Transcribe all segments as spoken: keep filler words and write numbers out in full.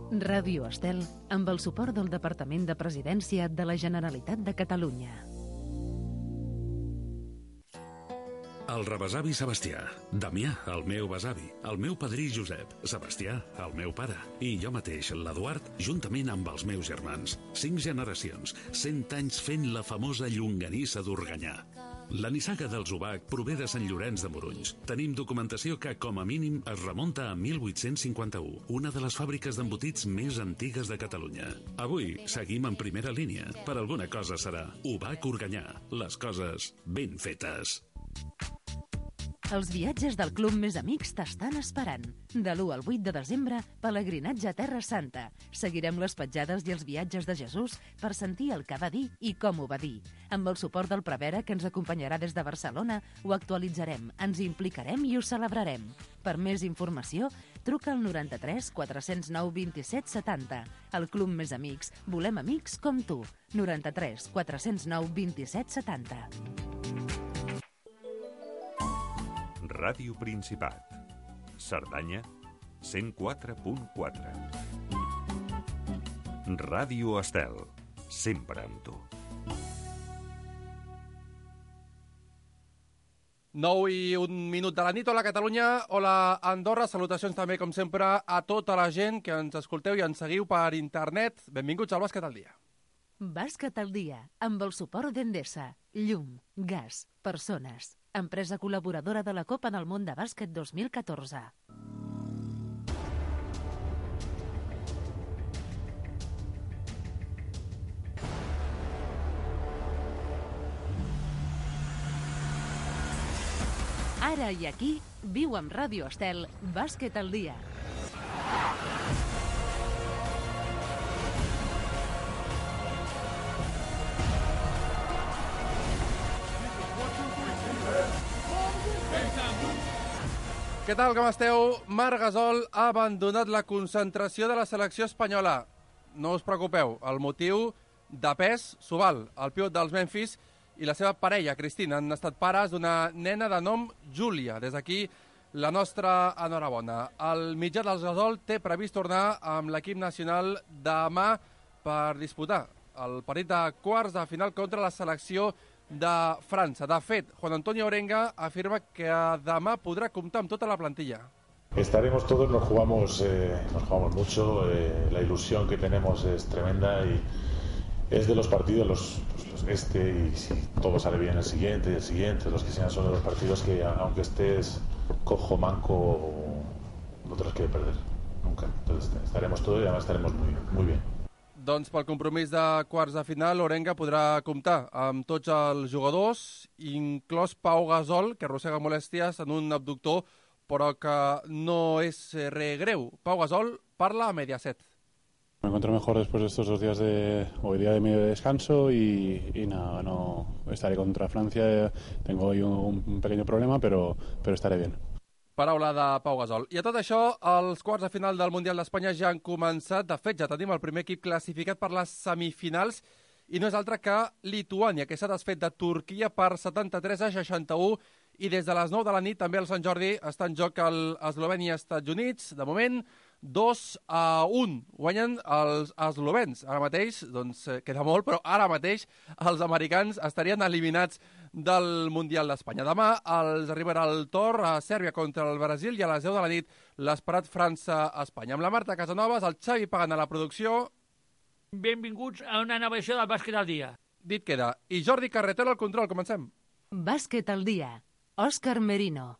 Ràdio Estel, amb el suport del Departament de Presidència de la Generalitat de Catalunya. El rebesavi Sebastià, Damià, el meu besavi, el meu padrí Josep, Sebastià, el meu pare, i jo mateix, l'Eduard, juntament amb els meus germans. Cinc generacions, cent anys fent la famosa llonganissa d'Organyà. La nissaga dels Obac prové de Sant Llorenç de Morunys. Tenim documentació que, com a mínim, es remunta a mil vuit-cents cinquanta-u, una de les fàbriques d'embotits més antigues de Catalunya. Avui seguim en primera línia. Per alguna cosa serà Obac Organyà. Les coses ben fetes. Els viatges del Club Més Amics t'estan esperant. De l'u al vuit de desembre, pelegrinatge a Terra Santa. Seguirem les petjades i els viatges de Jesús per sentir el que va dir i com ho va dir. Amb el suport del Prevere, que ens acompanyarà des de Barcelona, ho actualitzarem, ens implicarem i ho celebrarem. Per més informació, truca al noranta-tres quatre zero nou vint-i-set setanta. El Club Més Amics. Volem amics com tu. noranta-tres quatre zero nou vint-i-set setanta. Ràdio Principat. Cerdanya, cent quatre punt quatre. Ràdio Estel, sempre amb tu. nou i un minut de la nit. Hola Catalunya, hola Andorra. Salutacions també, com sempre, a tota la gent que ens escolteu i ens seguiu per internet. Benvinguts al Bàsquet al Dia. Bàsquet al Dia, amb el suport d'Endesa. Llum, gas, persones. Empresa col·laboradora de la Copa del Món de Bàsquet dos mil catorze. Ara i aquí, viu amb Ràdio Estel, Bàsquet al Dia. Què tal, com esteu? Marc Gasol ha abandonat la concentració de la selecció espanyola. No us preocupeu, el motiu de pes s'ho val. El pivot dels Memphis i la seva parella, Cristina, han estat pares d'una nena de nom Júlia. Des d'aquí, la nostra enhorabona. El mitjà dels Gasol té previst tornar amb l'equip nacional demà per disputar el partit de quarts de final contra la selecció de França. De fet, Juan Antonio Orenga afirma que demà podrà comptar amb tota la plantilla. Estaremos todos, nos jugamos, eh, nos jugamos mucho, eh, la ilusión que tenemos es tremenda y es de los partidos, los, los este, y si todo sale bien el siguiente, el siguiente, los que sean, son de los partidos que aunque estés cojo, manco, no te los quiere perder, nunca. Entonces estaremos todos y además estaremos muy, muy bien. Doncs pel compromís de quarts de final, Orenga podrà comptar amb tots els jugadors, inclòs Pau Gasol, que arrossega molèsties en un abductor, però que no és res greu. Pau Gasol parla a Mediaset. Me encuentro mejor después de estos dos días de, hoy día de medio descanso y, y nada, no estaré contra Francia. Tengo hoy un, un pequeño problema, pero, pero estaré bien. Paraula de Pau Gasol. I a tot això, els quarts de final del Mundial d'Espanya ja han començat. De fet, ja tenim el primer equip classificat per les semifinals i no és altre que Lituània, que s'ha desfet de Turquia per setanta-tres a seixanta-u, i des de les nou de la nit també al Sant Jordi està en joc el Eslovènia i Estats Units. De moment, dos a un. Guanyen els eslovens. Ara mateix, doncs, queda molt, però ara mateix els americans estarien eliminats del Mundial d'Espanya. Demà els arribarà el torn a Sèrbia contra el Brasil i a les deu de la nit l'esperat França-Espanya. Amb la Marta Casanovas, el Xavi Pagant a la producció. Benvinguts a una nova edició del Bàsquet al Dia. Dit queda. I Jordi Carretero al control. Comencem. Bàsquet al Dia. Òscar Merino.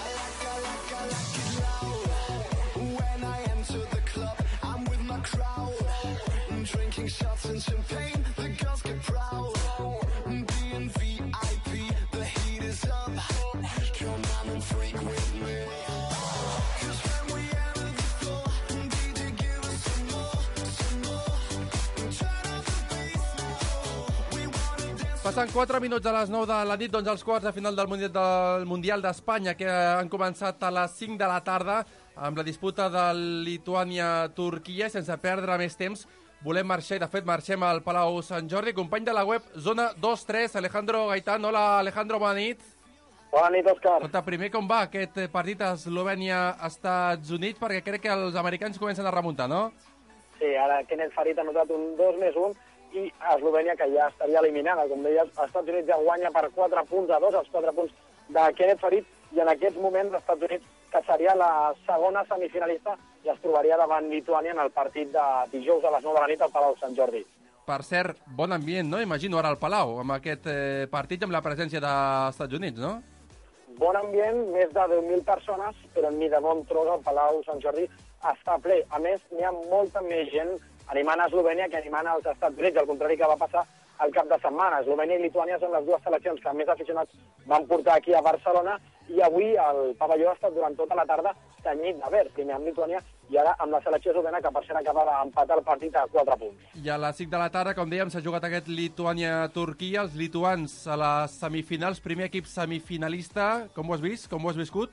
Passant quatre minuts a les nou de la nit, doncs els quarts de final del Mundial, del Mundial d'Espanya, que han començat a les cinc de la tarda amb la disputa de Lituània-Turquia. Sense perdre més temps, volem marxar, i de fet marxem al Palau Sant Jordi. Company de la web Zona dos tres, Alejandro Gaitán. Hola, Alejandro, bona nit. Bona nit, Òscar. Escolta, primer, com va aquest partit a Eslovènia-Estats Units? Perquè crec que els americans comencen a remuntar, no? Sí, ara Kenneth Farid ha notat un dos més un i Eslovènia, que ja estaria eliminada. Com deies, els Estats Units ja guanya per quatre punts a dos, els quatre punts de Kenneth Farid, i en aquests moments els Estats Units, que seria la segona semifinalista, ja es trobaria davant Lituània en el partit de dijous a les nou de la nit al Palau Sant Jordi. Per cert, bon ambient, no? Imagino ara al Palau, amb aquest eh, partit i amb la presència dels Estats Units, no? Bon ambient, més de deu mil persones, però ni de bon tros al Palau Sant Jordi està ple. A més, n'hi ha molta més gent animant a Eslovènia que animant als Estats Units, al contrari que va passar al cap de setmana. Eslovènia i Lituània són les dues seleccions que més aficionats van portar aquí a Barcelona, i avui el pavelló ha estat durant tota la tarda tenyit de verd, primer amb Lituània i ara amb la selecció eslovena, que per cert acaba d'empatar el partit a quatre punts. I a les cinc de la tarda, com dèiem, s'ha jugat aquest Lituània-Turquia. Els lituans a les semifinals, primer equip semifinalista. Com ho has vist? Com ho has viscut?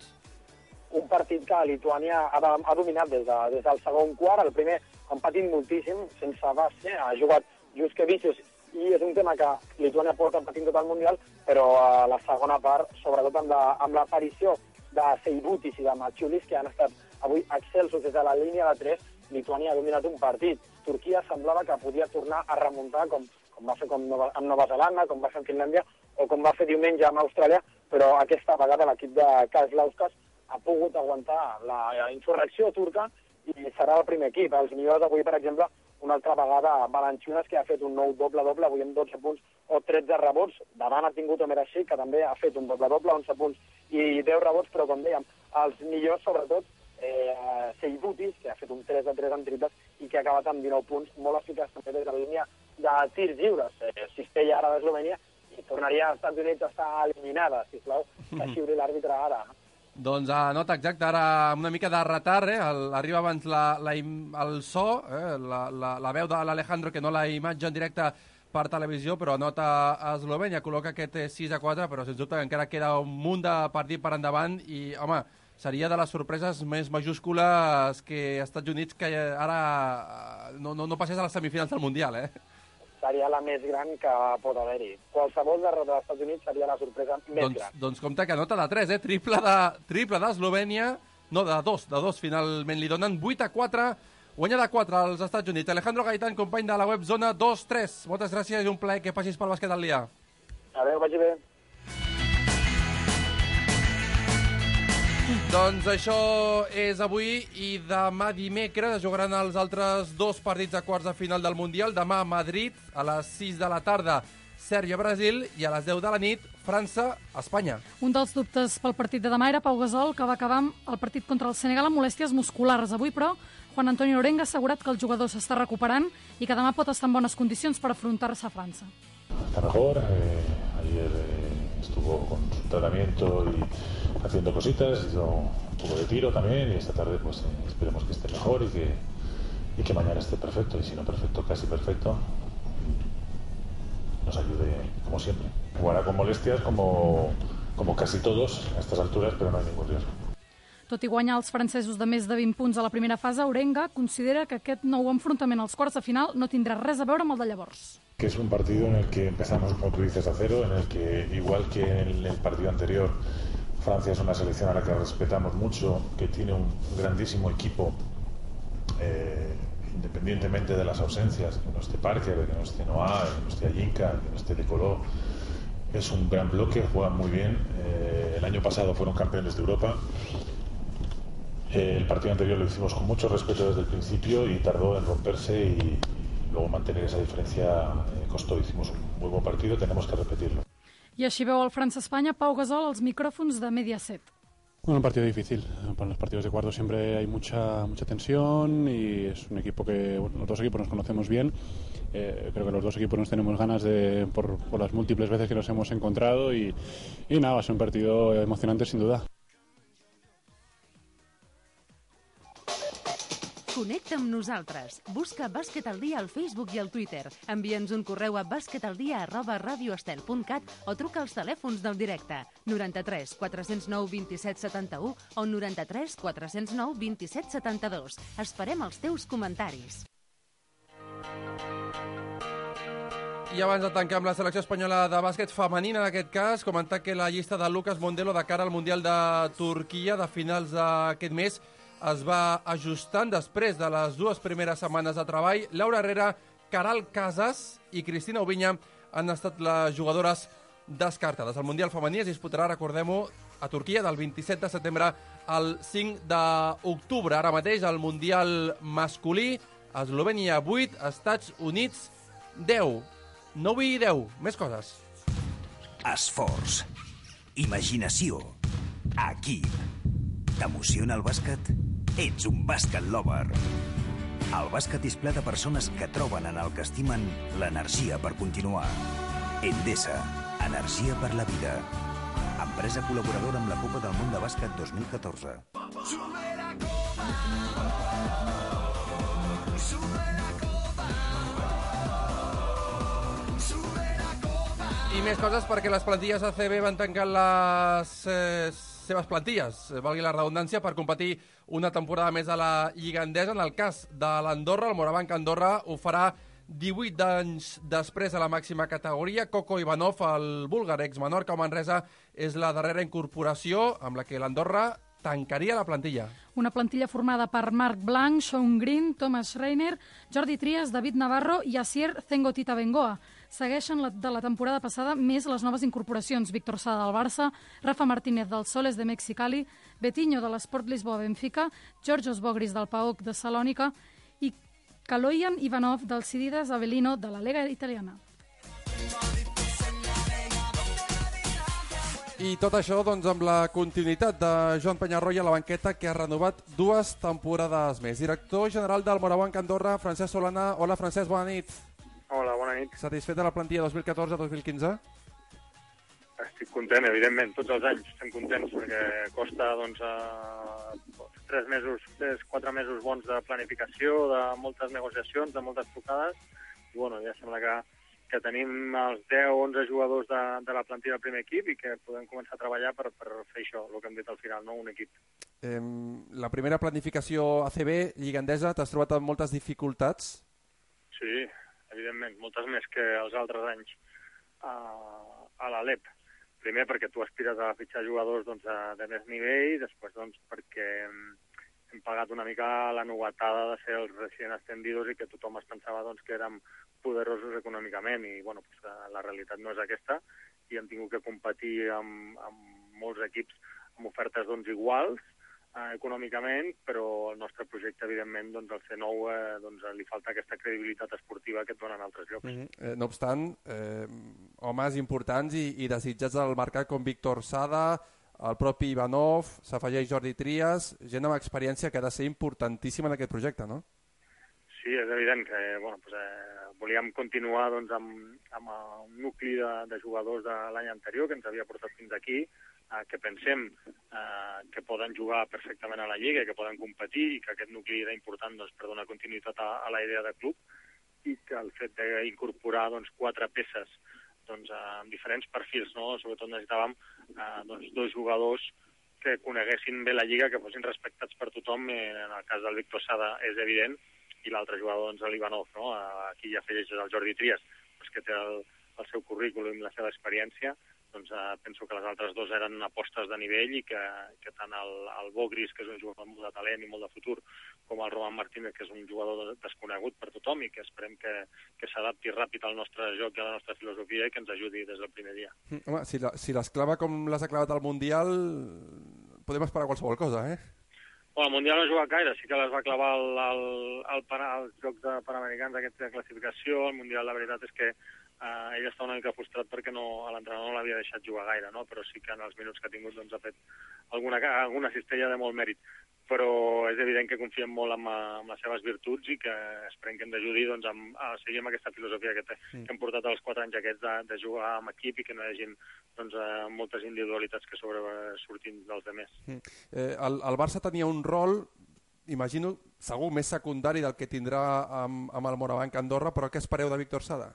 Un partit que Lituània ha, ha dominat des, de, des del segon quart. El primer han patit moltíssim, sense base, ha jugat Juskevicius, i és un tema que Lituània porta patint tot el Mundial, però a la segona part, sobretot amb, la, amb l'aparició de Seibutis i de Maciulis, que han estat avui excelsos des de la línia de tres, Lituània ha dominat un partit. Turquia semblava que podia tornar a remuntar, com, com va fer com Nova, amb Nova Zelanda, com va fer amb Finlàndia, o com va fer diumenge amb Austràlia, però aquesta vegada l'equip de Kazlauskas ha pogut aguantar la, la insurrecció turca i serà el primer equip. Els millors avui, per exemple, una altra vegada Valanciunas, que ha fet un nou doble-doble, avui amb dotze punts o tretze rebots. Davant ha tingut Omer Asik, que també ha fet un doble-doble, onze punts i deu rebots, però com dèiem, els millors, sobretot, eh, Seibutis, que ha fet un tres de tres en triples i que ha acabat amb dinou punts, molt eficaç també des de la línia de tirs lliures. Eh, Cistella ara d'Eslovènia i tornaria als Estats Units a estar eliminada, sisplau, que xiuri l'àrbitre ara. Doncs a nota exacta, ara amb una mica de retard, eh? el, arriba abans la, la, el so, eh? la, la, la veu de l'Alejandro, que no la imatge en directe per televisió, però nota a Eslovènia, col·loca aquest sis a quatre, però sens dubte que encara queda un munt de partit per endavant i, home, seria de les sorpreses més majúscules que Estats Units, que ara no, no, no passés a les semifinals del Mundial, eh? Seria la més gran que pot haver-hi. Qualsevol derrota dels Estats Units seria la sorpresa més doncs, gran. Doncs compte que nota de tres, eh? Triple de, triple d'Eslovènia, no, de dos, de dos finalment li donen vuit a quatre, guanya de quatre als Estats Units. Alejandro Gaitán, company de la web Zona dos tres. Moltes gràcies i un plaer que passis pel bàsquet al dia. Adéu, vagi bé. Doncs això és avui i demà dimecres jugaran els altres dos partits de quarts de final del Mundial. Demà a Madrid, a les sis de la tarda, Sèrbia-Brasil, i a les deu de la nit, França-Espanya. Un dels dubtes pel partit de demà era Pau Gasol, que va acabar el partit contra el Senegal amb molèsties musculars. Avui, però, Juan Antonio Orenga ha assegurat que el jugador s'està recuperant i que demà pot estar en bones condicions per afrontar-se a França. Está mejor, eh, ayer eh, estuvo con su tratamiento y haciendo cositas, hizo un poco de tiro también, y esta tarde pues eh, esperemos que esté mejor y que, y que mañana esté perfecto, y si no perfecto, casi perfecto, nos ayude como siempre. Jugará con molestias como, como casi todos a estas alturas, pero no hay ningún riesgo. Tot i guanyar els francesos de més de vint punts a la primera fase, Orenga considera que aquest nou enfrontament als quarts de final no tindrà res a veure amb el de llavors. Que es un partido en el que empezamos, como tú dices, a cero, en el que, igual que en el partido anterior, Francia es una selección a la que respetamos mucho, que tiene un grandísimo equipo, eh, independientemente de las ausencias, que no esté Parker, que no esté Noah, que no esté Ayinka, que no esté De Colo. Es un gran bloque, juegan muy bien. Eh, el año pasado fueron campeones de Europa. Eh, el partido anterior lo hicimos con mucho respeto desde el principio y tardó en romperse, y luego mantener esa diferencia eh, costó. Hicimos un muy buen partido, tenemos que repetirlo. I així veu el França-Espanya Pau Gasol als micrófonos de Mediaset. Bueno, un partido difícil. Para los partidos de cuartos siempre hay mucha mucha tensión y es un equipo que, bueno, los dos equipos nos conocemos bien. Eh, creo que los dos equipos nos tenemos ganas de por, por las múltiples veces que nos hemos encontrado y, y nada, va a ser un partido emocionante sin duda. Connecta amb nosaltres. Busca Bàsquet al Dia al Facebook i al Twitter. Envia'ns un correu a basquetaldia arroba radioestel punt cat o truca als telèfons del directe noranta-tres quatre zero nou vint set setanta-u o noranta-tres quatre zero nou vint set setanta-dos. Esperem els teus comentaris. I abans de tancar amb la selecció espanyola de bàsquet femenina, en aquest cas, comentar que la llista de Lucas Mondelo de cara al Mundial de Turquia de finals d'aquest mes es va ajustant després de les dues primeres setmanes de treball. Laura Herrera, Caral Casas i Cristina Oviña han estat les jugadores descartades. El Mundial femení es disputarà, recordem-ho, a Turquia del vint-i-set de setembre al cinc d'octubre. Ara mateix el Mundial masculí, Eslovènia vuit, Estats Units deu. No vull deu, més coses. Esforç, imaginació, equip. T'emociona el bàsquet? Ets un bàsquet lover. El bàsquet és ple de persones que troben en el que estimen l'energia per continuar. Endesa, energia per la vida. Empresa col·laboradora amb la Copa del Món de Bàsquet dos mil catorze. I més coses perquè les plantilles A C B van tancar les eh, seves plantilles, valgui la redundància, per competir una temporada més a la Lliga Endesa. En el cas de l'Andorra, el Morabanc Andorra ho farà divuit anys després a la màxima categoria. Coco Ivanov, el búlgar ex-Menorca o Manresa, és la darrera incorporació amb la que l'Andorra tancaria la plantilla. Una plantilla formada per Marc Blanc, Sean Green, Thomas Reiner, Jordi Trias, David Navarro i Asier Zengotita Bengoa. Segueixen la, de la temporada passada més les noves incorporacions. Víctor Sada del Barça, Rafa Martínez del Soles de Mexicali, Betinho de l'Esport Lisboa Benfica, Georgios Bogris del P A O K de Salònica i Kaloyan Ivanov del Cididas Avellino de la Lega Italiana. I tot això doncs, amb la continuïtat de Joan Penyarroia a la banqueta, que ha renovat dues temporades més. Director general del Morabanc Andorra, Francesc Solana. Hola, Francesc, bona nit. Hola, bona nit. Satisfet de la plantilla dos mil catorze dos mil quinze? Estic content, evidentment, tots els anys estem contents, perquè costa doncs, a tres mesos, tres, quatre mesos bons de planificació, de moltes negociacions, de moltes trucades, i bueno, ja sembla que, que tenim els deu onze jugadors de, de la plantilla del primer equip i que podem començar a treballar per, per fer això, el que hem dit al final, no? Un equip. Eh, la primera planificació A C B, Lliga Endesa, t'has trobat amb moltes dificultats? Sí, evidentment, moltes més que els altres anys a, a l'Alep. Primer perquè tu aspires a fitxar jugadors doncs, de més nivell, després doncs, perquè hem pagat una mica la novetada de ser els recient extendidos i que tothom es pensava doncs, que érem poderosos econòmicament i bueno, pues, la realitat no és aquesta i hem tingut que competir amb, amb molts equips amb ofertes doncs, iguals eh, econòmicament, però el nostre projecte, evidentment, doncs, al C nou eh, doncs, li falta aquesta credibilitat esportiva que et donen altres llocs. Mm-hmm. eh, no obstant, eh, homes importants i, i desitjats del mercat com Víctor Sada, el propi Ivanov, s'afegeix Jordi Trias, gent amb experiència que ha de ser importantíssima en aquest projecte, no? Sí, és evident que bueno, pues, eh, volíem continuar doncs, amb, amb un nucli de, de jugadors de l'any anterior que ens havia portat fins aquí, eh, que pensem eh, que poden jugar perfectament a la Lliga i que poden competir i que aquest nucli era important doncs, per donar continuïtat a, a la idea de club i que el fet d'incorporar doncs, quatre peces doncs, amb diferents perfils, no? Sobretot necessitàvem eh, doncs, dos jugadors que coneguessin bé la Lliga, que fossin respectats per tothom, en el cas del Víctor Sada és evident, i l'altre jugador, doncs, l'Ivanov, no? Aquí ja afegeixes el Jordi Trias, doncs, que té el, el seu currículum i la seva experiència, doncs eh, penso que les altres dos eren apostes de nivell i que, que tant el, el Bogris, que és un jugador amb molt de talent i molt de futur, com el Roman Martínez, que és un jugador desconegut per tothom i que esperem que, que s'adapti ràpid al nostre joc i a la nostra filosofia i que ens ajudi des del primer dia. Home, si, la, si l'esclava com l'has aclavat al Mundial, podem esperar qualsevol cosa, eh? Bueno, el Mundial no ha jugat gaire, sí que les va clavar el, el, el, el, els Jocs de Panamericans aquesta classificació. El Mundial, la veritat és que eh, ell està una mica frustrat perquè no, l'entrenador no l'havia deixat jugar gaire, no? Però sí que en els minuts que ha tingut doncs, ha fet alguna, alguna cistella de molt mèrit. Però és evident que confiem molt en, en les seves virtuts i que esperem que ens ajudi doncs, a, a seguir amb aquesta filosofia que, té, mm. que hem portat els quatre anys aquests de, de jugar amb equip i que no hi hagi doncs, eh, moltes individualitats que sobresurtin dels altres. Mm. Eh, el, el Barça tenia un rol, imagino, segur més secundari del que tindrà amb, amb el Morabanc Andorra, però què espereu de Víctor Sada?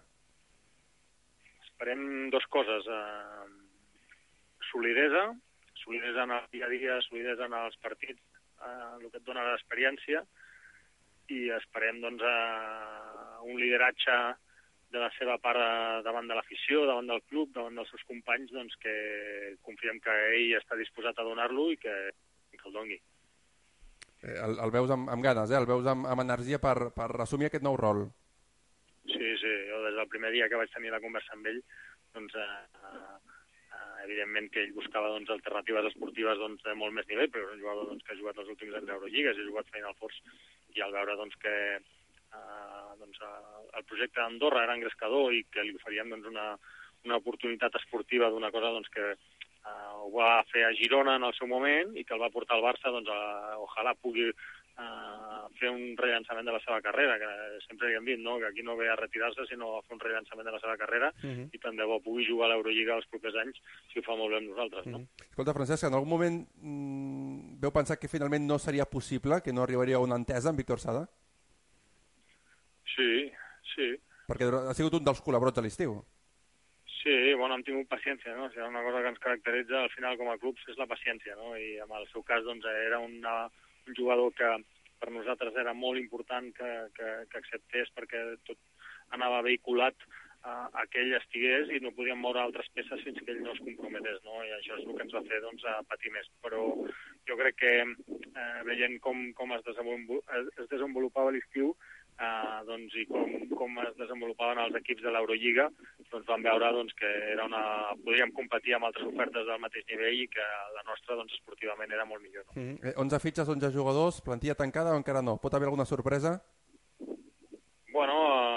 Esperem dues coses. Eh, solidesa, solidesa en el dia a dia, solidesa en els partits, Uh, el que et dona l'experiència i esperem doncs, uh, un lideratge de la seva part uh, davant de l'afició, davant del club, davant dels seus companys, doncs, que confiem que ell està disposat a donar-lo i que, que el doni. El, el veus amb, amb ganes, eh? El veus amb, amb energia per, per assumir aquest nou rol. Sí, sí, jo des del primer dia que vaig tenir la conversa amb ell, doncs, eh, eh, evidentment que ell buscava doncs, alternatives esportives doncs, de molt més nivell, però és un jugador doncs, que ha jugat els últims anys d'Eurolliga, ha jugat Final Fours, i al veure doncs, que eh, doncs, el projecte d'Andorra era engrescador i que li oferíem doncs, una, una oportunitat esportiva d'una cosa doncs, que eh, ho va fer a Girona en el seu moment i que el va portar al Barça, doncs, a, ojalà pugui Uh, fer un rellançament de la seva carrera, que sempre li hem dit, no?, que aquí no ve a retirar-se, sinó a fer un rellançament de la seva carrera, uh -huh. i tant de bo pugui jugar a l'Eurolliga els propers anys, si ho fa molt bé amb nosaltres, no? Uh -huh. Escolta, Francesc, en algun moment mm, veu pensar que finalment no seria possible, que no arribaria a una entesa amb Víctor Sada? Sí, sí. Perquè ha sigut un dels col·laborats de l'estiu. Sí, bueno, hem tingut paciència, no? O sigui, una cosa que ens caracteritza al final com a clubs és la paciència, no? I en el seu cas, doncs, era una... un jugador que per nosaltres era molt important que, que, que acceptés perquè tot anava vehiculat a, a que ell estigués i no podíem moure altres peces fins que ell no es comprometés, no? I això és el que ens va fer doncs, a patir més. Però jo crec que eh, veient com, com es, desenvolupava, es desenvolupava l'estiu eh, doncs, i com, com es desenvolupaven els equips de l'Eurolliga, doncs vam veure doncs, que era una... podíem competir amb altres ofertes del mateix nivell i que la nostra doncs, esportivament era molt millor. No? Mm -hmm. onze fitxes, onze jugadors, plantilla tancada o encara no? Pot haver alguna sorpresa? Bueno,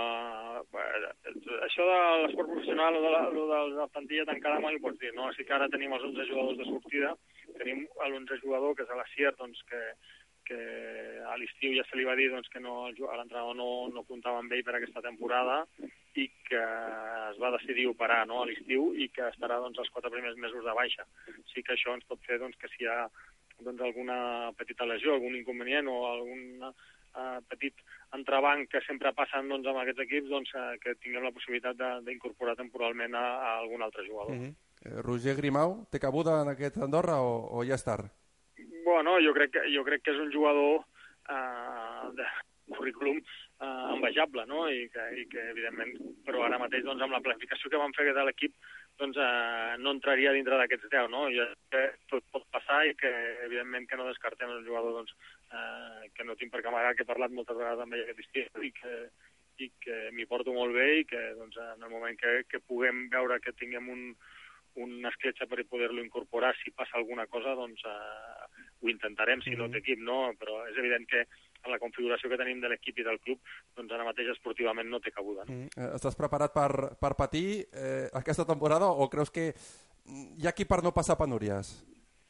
eh, això de l'esport professional o de, la, de la plantilla tancada mai ho pots dir, no? Així que ara tenim els onze jugadors de sortida, tenim l'onze jugador, que és a la Sier, doncs, que, que a l'estiu ja se li va dir doncs, que no, l'entrenador no, no comptava amb ell per aquesta temporada i que es va decidir operar, no?, a l'estiu i que estarà doncs, els quatre primers mesos de baixa. Sí que això ens pot fer doncs, que si hi ha doncs, alguna petita lesió, algun inconvenient o algun uh, petit entrebanc que sempre passen doncs, amb aquests equips, doncs, uh, que tinguem la possibilitat d'incorporar temporalment a, a algun altre jugador. Uh -huh. eh, Roger Grimau, té cabuda en aquest Andorra o, o ja és tard? Bueno, jo crec que, jo crec que és un jugador uh, de currículum uh, envejable, no? I que, i que evidentment, però ara mateix doncs, amb la planificació que vam fer de l'equip doncs uh, no entraria dintre d'aquests deu, no? I que tot pot passar i que evidentment que no descartem un jugador doncs, uh, que no tinc per què amagar, que he parlat moltes vegades amb ell aquest estiu i que, i que m'hi porto molt bé i que doncs, en el moment que, que puguem veure que tinguem un una escletxa per poder-lo incorporar si passa alguna cosa, doncs uh, ho intentarem si mm -hmm. no té equip, no? Però és evident que en la configuració que tenim de l'equip i del club, doncs ara mateix esportivament no té cabuda. No? Mm -hmm. Estàs preparat per, per patir eh, aquesta temporada o creus que hi ha qui per no passar penúries?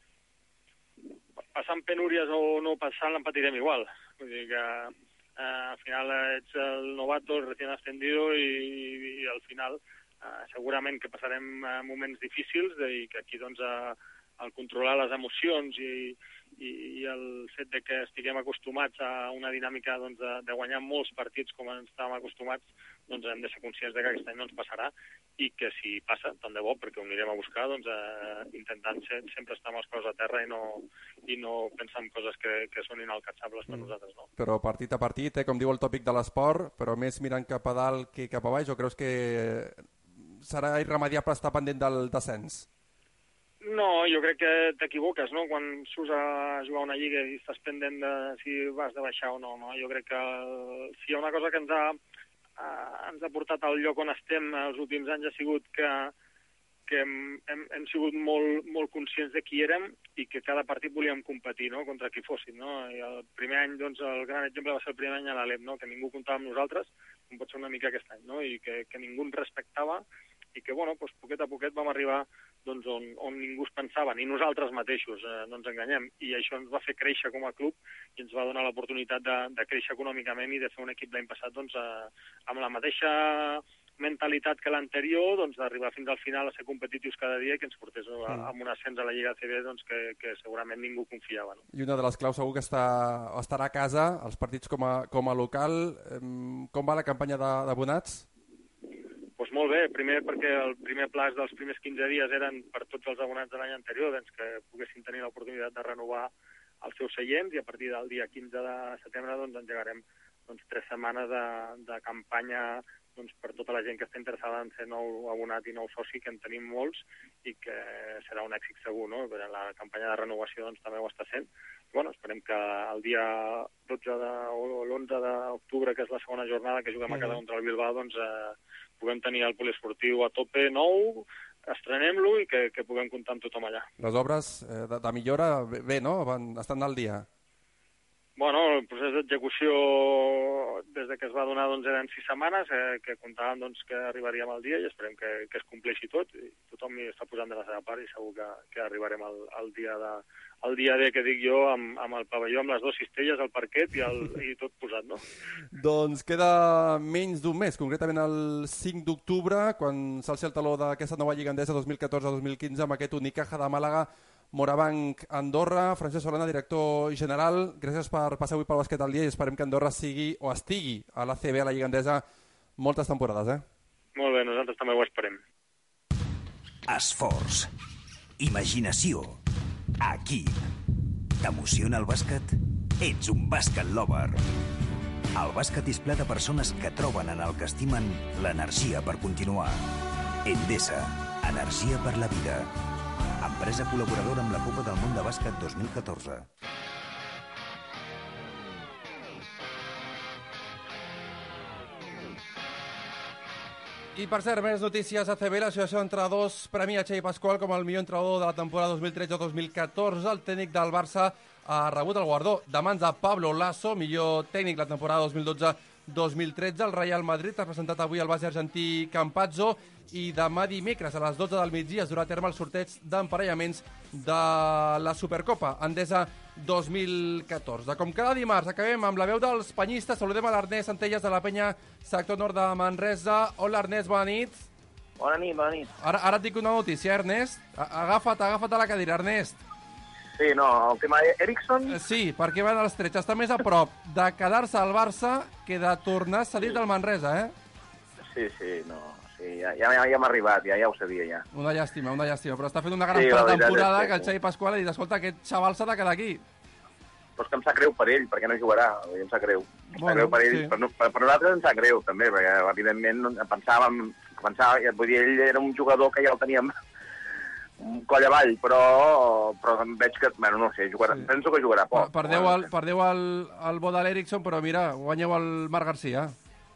Passant penúries o no passant, en patirem igual. Vull dir que eh, al final ets el novato, el recién ascendido i, i al final Uh, segurament que passarem uh, moments difícils i que aquí doncs, uh, el controlar les emocions i, i, i el fet de que estiguem acostumats a una dinàmica doncs, de, de guanyar molts partits com ens estàvem acostumats, doncs hem de ser conscients de que aquest any no ens passarà i que si passa, tant de bo, perquè ho anirem a buscar, doncs uh, intentant ser, sempre estar amb els peus a terra i no, i no pensar en coses que, que són inalcançables per mm. nosaltres. No? Però partit a partit, eh, com diu el tòpic de l'esport, però més mirant cap a dalt que cap a baix, o creus que serà irremediable estar pendent del descens? No, jo crec que t'equivoques, no?, quan surts a jugar una lliga i estàs pendent de si vas de baixar o no, no? Jo crec que si hi ha una cosa que ens ha, eh, ens ha portat al lloc on estem els últims anys ha sigut que, que hem, hem, hem sigut molt, molt conscients de qui érem i que cada partit volíem competir, no?, contra qui fossin, no? I el primer any, doncs, el gran exemple va ser el primer any a l'Alep, no?, que ningú comptava amb nosaltres, com pot ser una mica aquest any, no?, i que, que ningú ens respectava i que, bueno, doncs, poquet a poquet vam arribar doncs, on, on ningú es pensava, ni nosaltres mateixos, eh, no ens enganyem. I això ens va fer créixer com a club i ens va donar l'oportunitat de, de créixer econòmicament i de fer un equip l'any passat doncs, eh, amb la mateixa mentalitat que l'anterior, doncs, d'arribar fins al final a ser competitius cada dia i que ens portés a, amb un ascens a la Lliga A C B doncs, que, que segurament ningú confiava. No? I una de les claus segur que està, estarà a casa, els partits com a, com a local. Com va la campanya d'abonats? Pues molt bé, primer perquè el primer plaç dels primers quinze dies eren per tots els abonats de l'any anterior, doncs que poguessin tenir l'oportunitat de renovar els seus seients i a partir del dia quinze de setembre doncs, engegarem doncs, tres setmanes de, de campanya doncs, per tota la gent que està interessada en ser nou abonat i nou soci, que en tenim molts i que serà un èxit segur, no? Però la campanya de renovació doncs, també ho està sent, bueno, esperem que el dia dotze de, o l'onze d'octubre, que és la segona jornada que juguem a casa contra el Bilbao, doncs eh, puguem tenir el poliesportiu a tope nou, estrenem-lo i que, que puguem comptar amb tothom allà. Les obres eh, de, de millora, bé, no? Van, estan al dia. Bueno, el procés d'execució des de que es va donar doncs, eren sis setmanes, eh, que comptàvem doncs, que arribaríem al dia i esperem que, que es compleixi tot. I tothom hi està posant de la seva part i segur que, que arribarem al, al dia de, al dia D que dic jo, amb, amb el pavelló, amb les dues cistelles, el parquet i, el, i tot posat, no? Doncs queda menys d'un mes, concretament el cinc d'octubre, quan s'alci el taló d'aquesta nova Lliga Endesa dos mil catorze dos mil quinze amb aquest Unicaja de Màlaga, Morabanc, Andorra. Francesc Solana, director general, gràcies per passar avui pel bàsquet al dia i esperem que Andorra sigui o estigui a l'A C B, a la Lliga Endesa, moltes temporades, eh? Molt bé, nosaltres també ho esperem. Esforç, imaginació, equip. T'emociona el bàsquet? Ets un bàsquet lover. El bàsquet és ple de persones que troben en el que estimen l'energia per continuar. Endesa, energia per la vida. Empresa col·laboradora amb la Copa del Món de Bàsquet dos mil catorze. I per cert, més notícies. A C B, l'associació d'entrenadors premia Xavi Pasqual com el millor entrenador de la temporada dos mil tretze dos mil catorze. El tècnic del Barça ha rebut el guardó de mans de Pablo Lasso, millor tècnic la temporada dos mil dotze dos mil tretze. El Real Madrid ha presentat avui el base argentí Campazzo i demà dimecres a les dotze del migdia es durà a terme el sorteig d'emparellaments de la Supercopa Endesa dos mil catorze. Com cada dimarts, acabem amb la veu dels penyistes. Saludem a l'Ernest Centelles de la penya sector nord de Manresa. Hola, Ernest, bona nit. Bona nit, bona nit. Ara, ara et dic una notícia, Ernest. Agafa't, agafa't a la cadira, Ernest. Sí, no, el tema Eriksson... Sí, perquè van als trets. Està més a prop de quedar-se al Barça que de tornar cedit al Manresa, eh? Sí, sí, no... Sí, ja, ja, ja m'ha arribat, ja, ja ho sabia, ja. Una llàstima, una llàstima, però està fent una gran sí, pretemporada que, que el Xavi Pasqual ha dit, escolta, aquest xaval s'ha de quedar aquí. Però és que em sap greu per ell, perquè no jugarà, em sap greu. Em bueno, sap greu per ell, sí. per, per, per nosaltres em sap greu, també, perquè evidentment pensàvem, pensava, vull dir, ell era un jugador que ja el teníem coll avall, però, però veig que, bueno, no sé, jugarà, sí. Penso que jugarà poc. Perdeu el, perdeu el, el bo de l'Eriksson, però mira, guanyeu el Marc Garcia.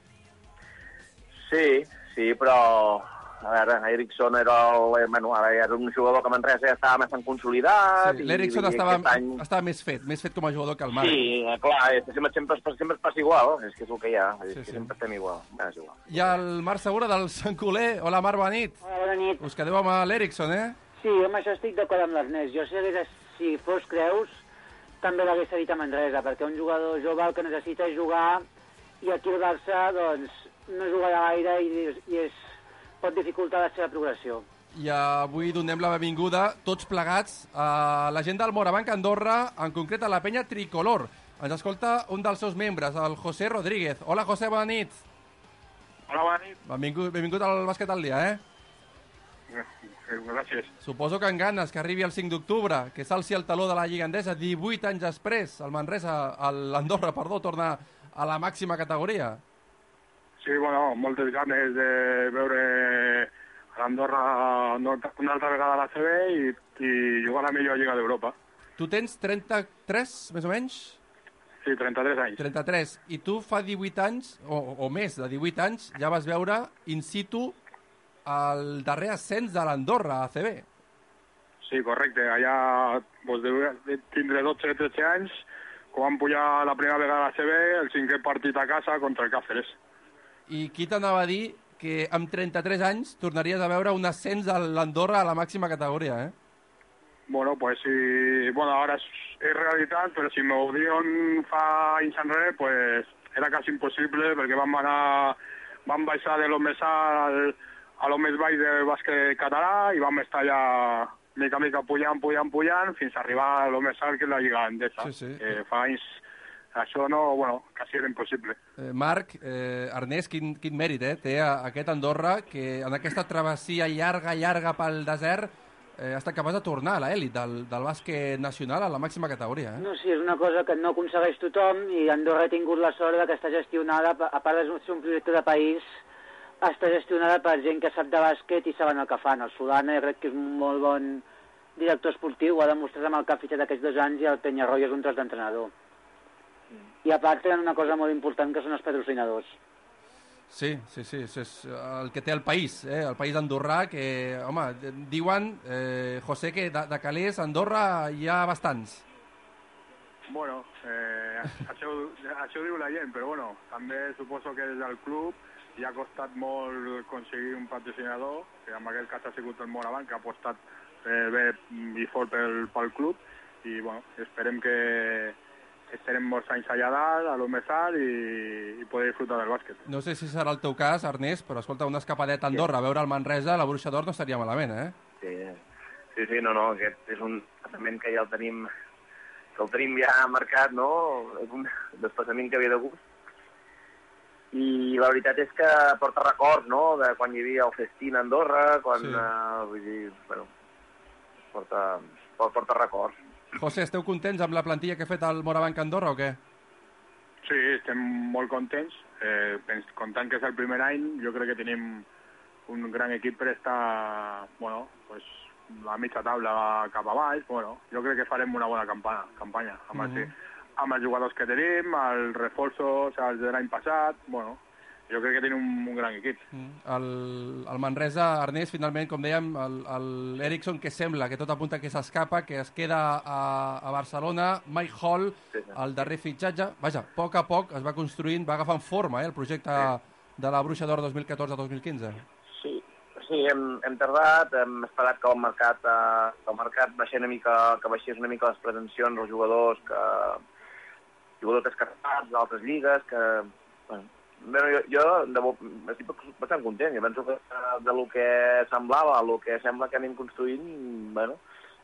Sí, sí, però... A veure, Eriksson era, el, bueno, ara era un jugador que Manresa ja estava més consolidat. Sí, l'Eriksson estava, any... estava més fet, més fet com a jugador que el Marc. Sí, clar, sempre, sempre, sempre es passa igual, és que és el que hi ha, és sí, que sí. Sempre estem igual. És igual. I el Marc Segura del Sant Coler. Hola, Marc, bona nit. Hola, bona nit. Us quedeu amb l'Eriksson, eh? Sí, amb això estic d'acord amb l'Ernest. Jo si, hagués, si fos Creus, també l'hagués cedit a Manresa, perquè un jugador jove el que necessita és jugar, i aquí el Barça, doncs, no jugarà gaire i, i és... pot dificultar la seva progressió. I avui donem la benvinguda tots plegats a la gent del Morabanc Andorra, en concret a la penya tricolor. Ens escolta un dels seus membres, el José Rodríguez. Hola, José, bona nit. Hola, bona nit. Benvingut, benvingut al bàsquet al dia, eh? Gràcies. Suposo que en ganes que arribi el cinc d'octubre, que s'alci el taló de la Lliga Endesa, divuit anys després, el Manresa, l'Andorra, perdó, torna a la màxima categoria. Sí, bueno, moltes ganes de veure l'Andorra una altra vegada a la C B i, i jugar a la millor Lliga d'Europa. Tu tens trenta-tres, més o menys? Sí, trenta-tres anys. trenta-tres. I tu fa divuit anys, o, o més de divuit anys, ja vas veure in situ el darrer ascens de l'Andorra a C B. Sí, correcte. Allà pues, de tindre dotze o tretze anys, quan vam pujar la primera vegada a la C B, el cinquè partit a casa contra el Càceres. I qui t'anava a dir que amb trenta-tres anys tornaries a veure un ascens a l'Andorra a la màxima categoria, eh? Bueno, pues sí, bueno, ara és, és realitat, però si m'ho diuen fa anys enrere, pues era quasi impossible, perquè vam anar, vam baixar de lo més alt a lo més baix del bàsquet català i vam estar allà mica mica pujant, pujant, pujant, fins a arribar a lo més alt que és la Lliga Endesa. Sí, sí. Eh, fa anys això no, bueno, quasi era impossible. Eh, Marc, eh, Ernest, quin, quin mèrit eh, té aquest Andorra que en aquesta travessia llarga, llarga pel desert eh, ha estat capaç de tornar a l'elit del, del bàsquet nacional a la màxima categoria. Eh? No, sí, és una cosa que no aconsegueix tothom i Andorra ha tingut la sort de que està gestionada, a part de ser un projecte de país, està gestionada per gent que sap de bàsquet i saben el que fan. El Solana jo crec que és un molt bon director esportiu, ho ha demostrat amb el que ha fitxat aquests dos anys, i el Peñarroya és un tros d'entrenador. I a part tenen una cosa molt important, que són els patrocinadors. Sí, sí, sí, és el que té el país, eh? El país andorrà, que, home, diuen, eh, José, que de, de calés a Andorra hi ha bastants. Bueno, eh, això, això ho diu la gent, però bueno, també suposo que des del club hi ha costat molt aconseguir un patrocinador, que en aquest cas ha sigut el Moraván, que ha apostat eh, bé i fort pel, pel club, i bueno, esperem que estarem molts anys allà dalt, a lo més alt, i, i poder disfrutar del bàsquet. No sé si serà el teu cas, Ernest, però escolta, una escapadeta a Andorra, a veure el Manresa, la Bruixa d'Or no estaria malament, eh? Sí, sí, sí, no, no, aquest és un desplaçament que ja el tenim, que el tenim ja marcat, no? És un desplaçament que ve de gust. I la veritat és que porta records, no?, de quan hi havia el festín a Andorra, quan, sí. uh, vull dir, bueno, porta, porta records. José, esteu contents amb la plantilla que ha fet el Morabanc Andorra o què? Sí, estem molt contents. Eh, comptant que és el primer any, jo crec que tenim un gran equip per estar, bueno, pues, a mitja taula cap a baix. Bueno, jo crec que farem una bona campanya, campanya amb, mm -hmm. els, amb els jugadors que tenim, els reforços, els de l'any passat. Bueno, jo crec que tenim un, un gran equip. Mm. El, el Manresa, Ernest, finalment, com dèiem, l'Erickson, que sembla que tot apunta que s'escapa, que es queda a, a Barcelona, Mike Hall, sí, sí. el darrer fitxatge. Vaja, a poc a poc es va construint, va agafant forma, eh, el projecte sí. de la Bruixa d'Or dos mil catorze dos mil quinze. Sí, sí, hem, hem tardat, hem esperat que el mercat, eh, que el mercat baixés una mica, que baixés una mica les pretensions dels jugadors, que jugadors descartats d'altres lligues, que... Bueno, Bueno, jo, jo de, estic bastant content. Jo penso que de lo que semblava, el que sembla que anem construint, bueno,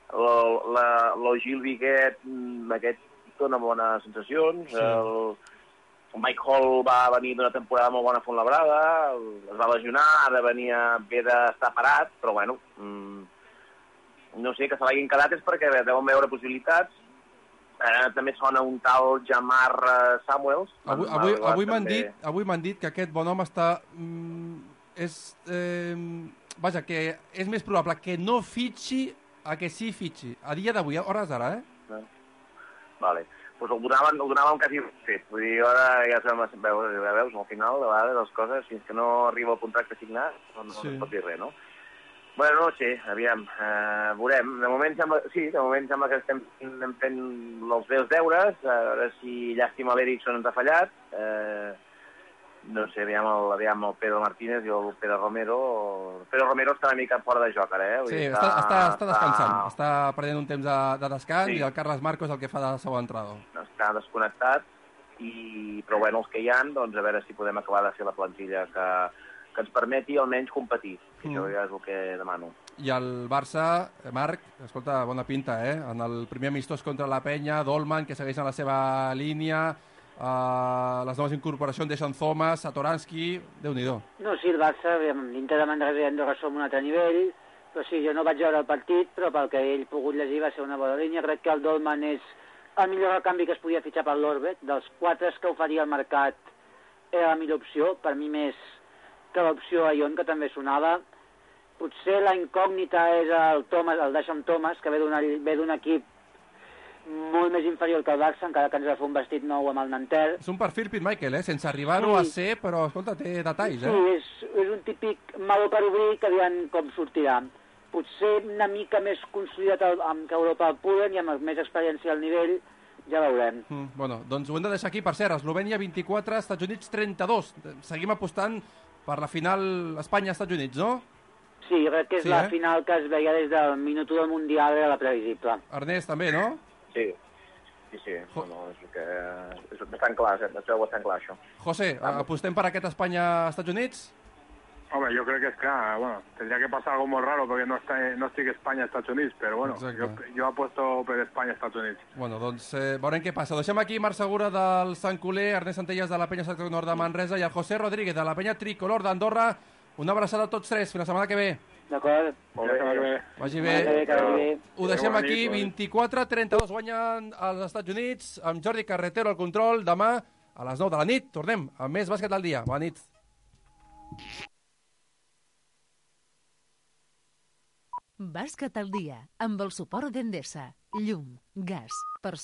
el Gil Viguet, aquest dona bones sensacions, sí. el, el Mike Hall va venir d'una temporada molt bona a Fontlabrada, es va lesionar, ara venia bé d'estar parat, però bueno, mmm, no sé, que se l'hagin quedat és perquè deuen veure possibilitats. Eh, també sona un tal Jamar uh, Samuels. Avui, avui, avui m'han dit, avui m'han dit que aquest bon home està... Mm, és, eh, vaja, que és més probable que no fitxi a que sí fitxi. A dia d'avui, a hores d'ara, eh? eh? Vale. Pues el donaven, el donaven quasi fet. Vull dir, ara ja sembla, veus, veus, al final, de vegades, les coses, fins que no arriba el contracte signat, no, no sí. es pot dir res, no? Bueno, no sé, aviam, eh, veurem. De moment sembla, sí, de moment sembla que estem fent els meus deures, a veure si llàstima l'Erickson ens ha fallat. Eh, no sé, aviam el, aviam el Pedro Martínez i el Pedro Romero. El Pedro Romero està una mica fora de joc ara, eh? Vull sí, dir, està, està, està descansant, està... està prenent un temps de, de descans sí. i el Carles Marcos el que fa de segon entrenador. Està desconnectat, i, però bueno, els que hi ha, doncs a veure si podem acabar de fer la plantilla que... que ens permeti almenys competir. Mm. Això ja és el que demano. I el Barça, Marc, escolta, bona pinta, eh? En el primer amistós contra la Penya, Dolman, que segueix en la seva línia, uh, les noves incorporacions de Sean Thomas, Satoransky, Déu-n'hi-do. No, sí, el Barça, l'Inter de Manresa i Andorra som un altre nivell, però sí, jo no vaig veure el partit, però pel que ell pogut llegir va ser una bona línia. Crec que el Dolman és el millor canvi que es podia fitxar per l'Orbet. Dels quatre que oferia el mercat era la millor opció, per mi més que l'opció Ion, que també sonava. Potser la incògnita és el Thomas, el Dasham Thomas, que ve d'un equip molt més inferior que el Barça, encara que ens va fer un vestit nou amb el Nanterre. És un perfil Pete Michael, eh? Sense arribar-ho sí. a ser, però, escolta, té detalls, eh? Sí, és, és un típic malo per obrir que aviam com sortirà. Potser una mica més consolidat amb que Europa el puden i amb més experiència al nivell, ja veurem. Mm, bueno, doncs ho hem de deixar aquí. Per cert, Eslovènia vint-i-quatre, Estats Units trenta-dos. Seguim apostant per la final Espanya-Estats Units, no? Sí, crec que és sí, la eh? final que es veia des del minut u del Mundial, era la previsible. Ernest, també, no? Sí, sí, sí. No, no, és, que és bastant clar, és bastant clar, això. José, apostem per aquest Espanya-Estats Units? Home, jo crec que és clar, bueno, tendría que pasar algo muy raro porque no, está, no estic Espanya-Estats Units, però bueno, jo, jo apuesto per Espanya-Estats Units. Bueno, doncs eh, veurem què passa. Deixem aquí Marc Segura del Sant Culer, Ernest Centelles de la Penya Sector Nord de Manresa i el José Rodríguez de la Penya Tricolor d'Andorra. Una abraçada a tots tres, fins la setmana que ve. D'acord. Vagi bé. Ho deixem aquí, vint-i-quatre a trenta-dos guanyen als Estats Units, amb Jordi Carretero al control. Demà a les nou de la nit tornem amb més bàsquet al dia. Bona nit. Bàsquet al dia, amb el suport d'Endesa. Llum, gas, persones...